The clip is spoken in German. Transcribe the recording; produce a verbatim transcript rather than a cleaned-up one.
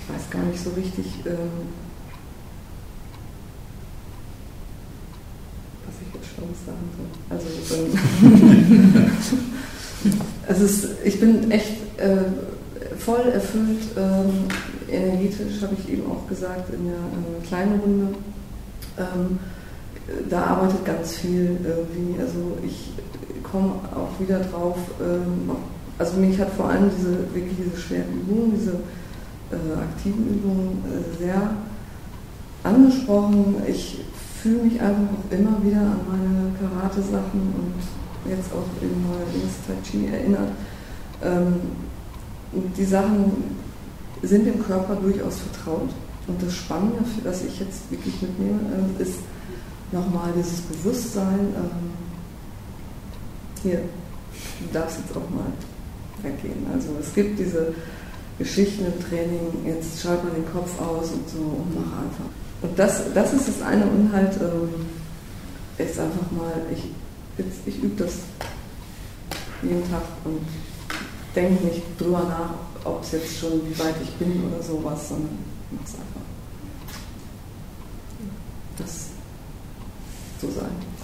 ich weiß gar nicht so richtig, ähm, was ich jetzt Schlaues sagen soll. Also, ähm, es ist, ich bin echt äh, voll erfüllt, ähm, energetisch, habe ich eben auch gesagt, in der äh, kleinen Runde. Ähm, da arbeitet ganz viel irgendwie, also ich komme auch wieder drauf, ähm, also mich hat vor allem diese, wirklich diese schweren Übungen, diese äh, aktiven Übungen äh, sehr angesprochen. Ich fühle mich einfach auch immer wieder an meine Karate-Sachen und jetzt auch eben mal ins Tai Chi erinnert. Ähm, die Sachen sind dem Körper durchaus vertraut. Und das Spannende, für das ich jetzt wirklich mitnehme, äh, ist nochmal dieses Bewusstsein, ähm, hier, du darfst jetzt auch mal weggehen. Also es gibt diese Geschichten im Training, jetzt schalt mal den Kopf aus und so und mach einfach. Und das, das ist das eine und halt, ähm, ist einfach mal, ich, jetzt, ich übe das jeden Tag und denke nicht drüber nach, ob es jetzt schon, wie weit ich bin oder sowas, sondern mach's einfach. Das so sein.